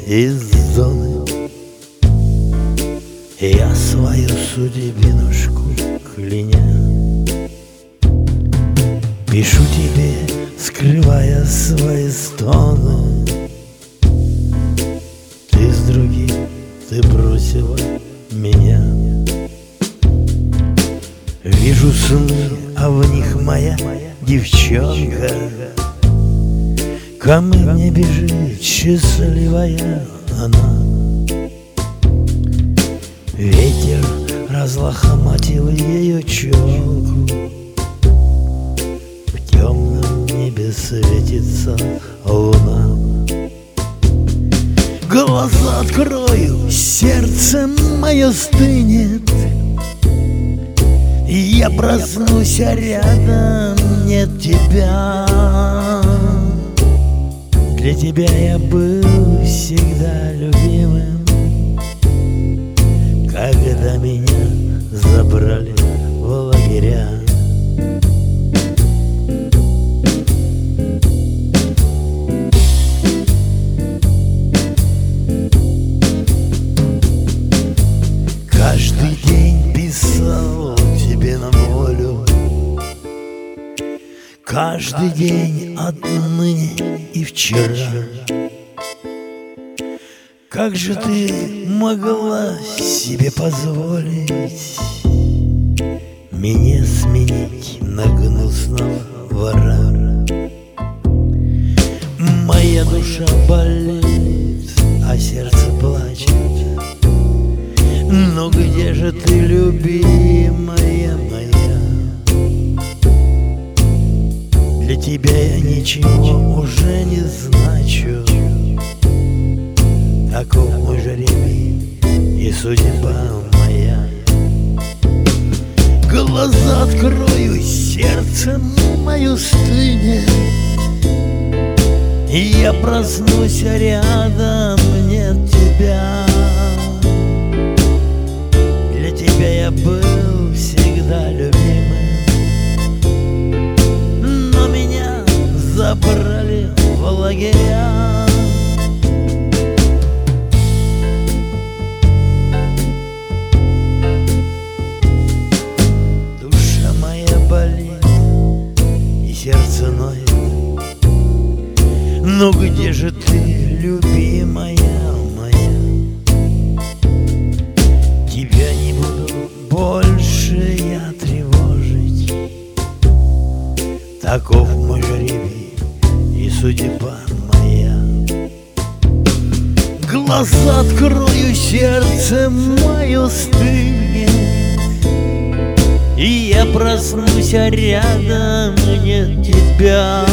из зоны. Я свою судьбинушку кляня пишу тебе, скрывая свои стоны. Ты с другим, ты бросила меня. Вижу сны, а в них моя девчонка ко мне бежит, счастливая она. Ветер разлохматил ее челку, в темном небе светится луна. Глаза открою, сердце мое стынет, я проснусь, а рядом нет тебя. Для тебя я был всегда любимым, когда меня забрали в лагеря. Каждый день писал тебе на волю, каждый день отныне и вчера. Как же ты могла себе позволить меня сменить на гнусного вора? Моя душа болит, а сердце плачет. Но где же ты, любимая моя? Для тебя я ничего уже не значу. Таков мой жребий и судьба моя. Глаза открою, сердце мое стынет, и я проснусь, а рядом нет тебя. Для тебя я был всегда любимым, но меня забрали в лагеря. Душа моя болит и сердце ноет, но где же ты, любимая моя? Тебя не буду больше я тревожить. Таков мой жребий и судьба моя. Глаза открою, сердце мое стынет, и я проснусь, а рядом нет тебя.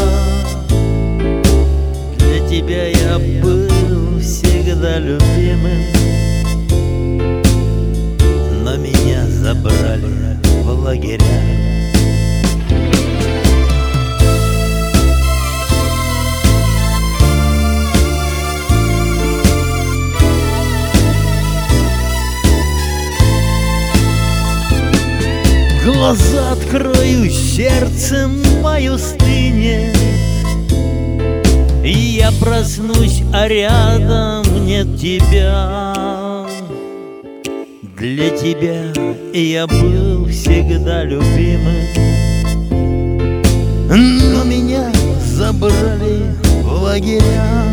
Для тебя я был всегда любимым, но меня забрали в лагеря. Глаза открою, сердце мое стынет, и я проснусь, а рядом нет тебя. Для тебя я был всегда любимым, но меня забрали в лагеря.